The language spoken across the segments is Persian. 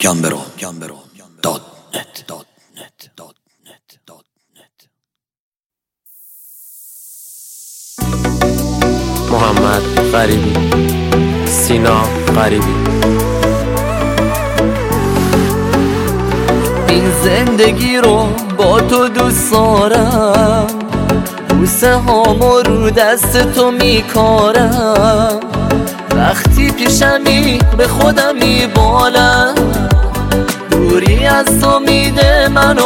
gambero.net محمد غریبی، سینا غریبی. این زندگی رو با تو دوست دارم، بوسه هامو رو دست تو میکارم، وقتی پیشمی به خودم میبالم، دوری از تو میده منو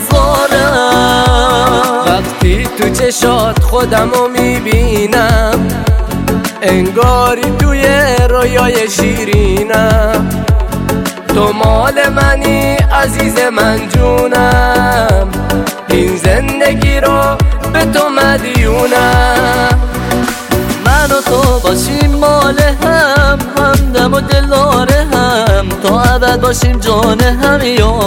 آزارم. وقتی تو چشات خودمو میبینم، انگاری توی رویای شیرینم. تو مال منی عزیز من جونم، این زندگی رو به تو مدیونم. من و تو باشیم مال هم، همدم و دلدار هم، تا ابد باشیم جان هم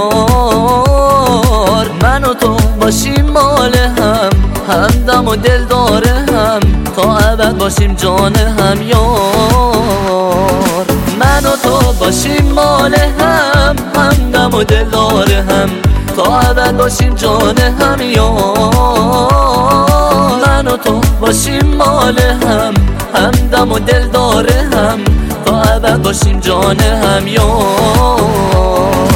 یار. من و تو باشیم مال هم، همدم و دلدار هم، تا ابد باشیم جان هم یار. من و تو باشیم مال هم، همدم و دلدار هم، تا ابد باشیم جان هم یار. من و تو باشیم مال هم، همدم و دلدار هم، تا ابد باشیم جان هم یار.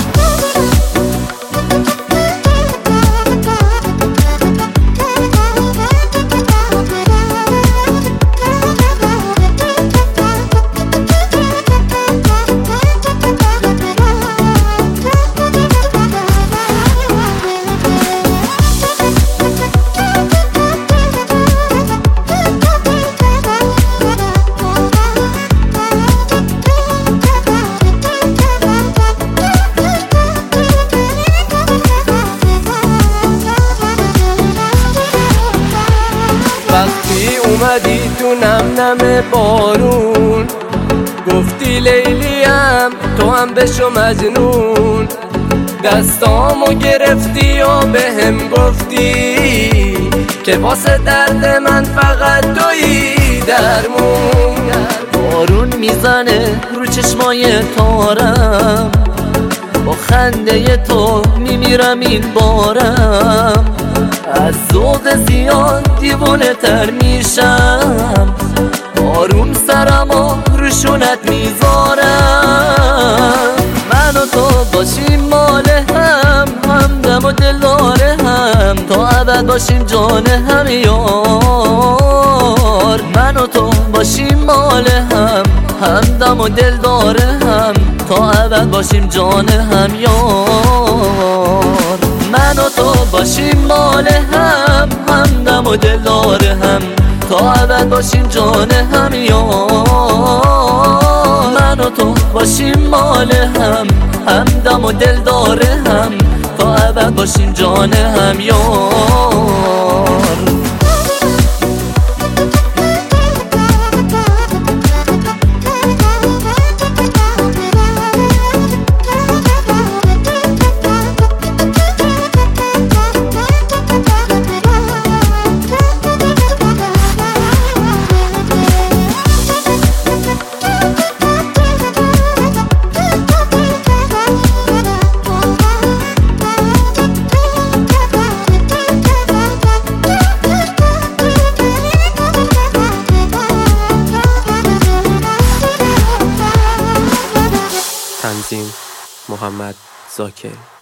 وقتی اومدی تو نم نم بارون، گفتی لیلیم تو هم بشو مجنون. دستامو گرفتی و بهم گفتی که واسه درد من فقط تویی درمون. بارون میزنه رو چشمای تارم، با خنده تو میمیرم این بارم. از ذوق زیاد دیوانه تر میشم، بارون سرمو روشونت میذارم. من و تو باشیم مال هم، همدم و دلدار هم، تا ابد باشیم جان هم یار. من و تو باشیم مال هم، همدم و دلدار هم، تا ابد باشیم جان هم یار. من و تو باشیم مال هم، همدم و دلدار هم، تا ابد باشیم جان هم یار. من و تو باشیم مال هم، همدم و دلدار هم، تا ابد باشیم جان هم یار. تنظیم محمد زاکر.